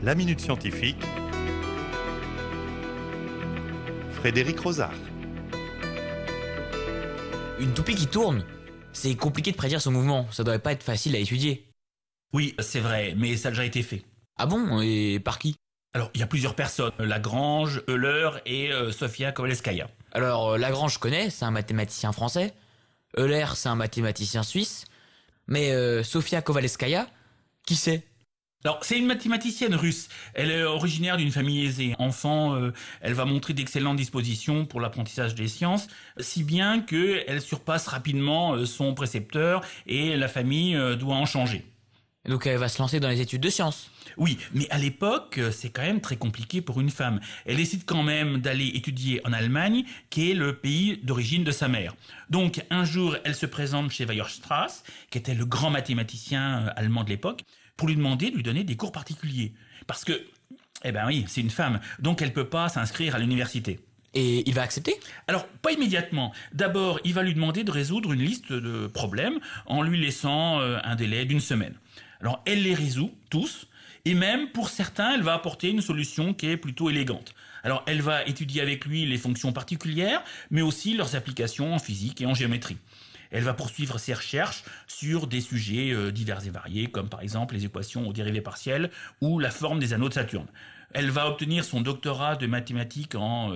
La Minute Scientifique, Frédéric Rosard. Une toupie qui tourne, c'est compliqué de prédire son mouvement, ça devrait pas être facile à étudier. Oui, c'est vrai, mais ça a déjà été fait. Ah bon? Et par qui? Alors, il y a plusieurs personnes, Lagrange, Euler et Sofia Kovalevskaya. Alors Lagrange je connais, c'est un mathématicien français. Euler c'est un mathématicien suisse. Mais Sofia Kovalevskaya, qui c'est? Alors, c'est une mathématicienne russe. Elle est originaire d'une famille aisée. Enfant, elle va montrer d'excellentes dispositions pour l'apprentissage des sciences, si bien qu'elle surpasse rapidement son précepteur et la famille doit en changer. Donc elle va se lancer dans les études de sciences. Oui, mais à l'époque, c'est quand même très compliqué pour une femme. Elle décide quand même d'aller étudier en Allemagne, qui est le pays d'origine de sa mère. Donc, un jour, elle se présente chez Weierstrass, qui était le grand mathématicien allemand de l'époque, pour lui demander de lui donner des cours particuliers. Parce que, eh ben oui, c'est une femme, donc elle peut pas s'inscrire à l'université. Et il va accepter? Alors, pas immédiatement. D'abord, il va lui demander de résoudre une liste de problèmes en lui laissant un délai d'1 semaine. Alors, elle les résout tous, et même pour certains, elle va apporter une solution qui est plutôt élégante. Alors, elle va étudier avec lui les fonctions particulières, mais aussi leurs applications en physique et en géométrie. Elle va poursuivre ses recherches sur des sujets divers et variés, comme par exemple les équations aux dérivées partielles ou la forme des anneaux de Saturne. Elle va obtenir son doctorat de mathématiques en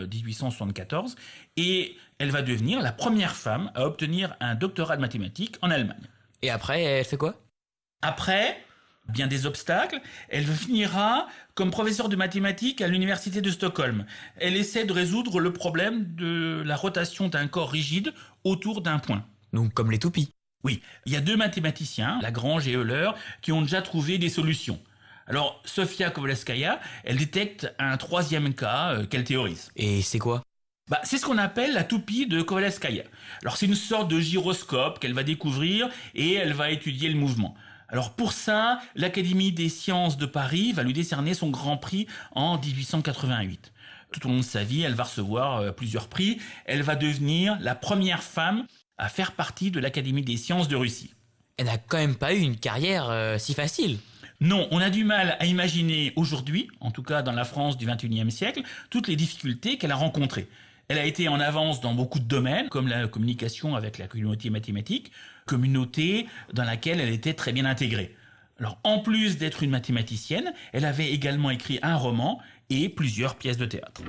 1874 et elle va devenir la première femme à obtenir un doctorat de mathématiques en Allemagne. Et après, elle fait quoi? Après, bien des obstacles, elle finira comme professeure de mathématiques à l'université de Stockholm. Elle essaie de résoudre le problème de la rotation d'un corps rigide autour d'un point. Donc comme les toupies. Oui, il y a 2 mathématiciens, Lagrange et Euler, qui ont déjà trouvé des solutions. Alors, Sofia Kovalevskaya, elle détecte un 3e cas qu'elle théorise. Et c'est quoi? C'est ce qu'on appelle la toupie de Kovalevskaya. Alors, c'est une sorte de gyroscope qu'elle va découvrir et elle va étudier le mouvement. Alors, pour ça, l'Académie des sciences de Paris va lui décerner son grand prix en 1888. Tout au long de sa vie, elle va recevoir plusieurs prix. Elle va devenir la première femme à faire partie de l'Académie des sciences de Russie. Elle n'a quand même pas eu une carrière si facile. Non, on a du mal à imaginer aujourd'hui, en tout cas dans la France du XXIe siècle, toutes les difficultés qu'elle a rencontrées. Elle a été en avance dans beaucoup de domaines, comme la communication avec la communauté mathématique, communauté dans laquelle elle était très bien intégrée. Alors, en plus d'être une mathématicienne, elle avait également écrit un roman et plusieurs pièces de théâtre.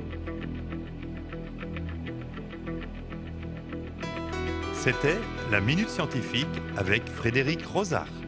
C'était La Minute Scientifique avec Frédéric Rosard.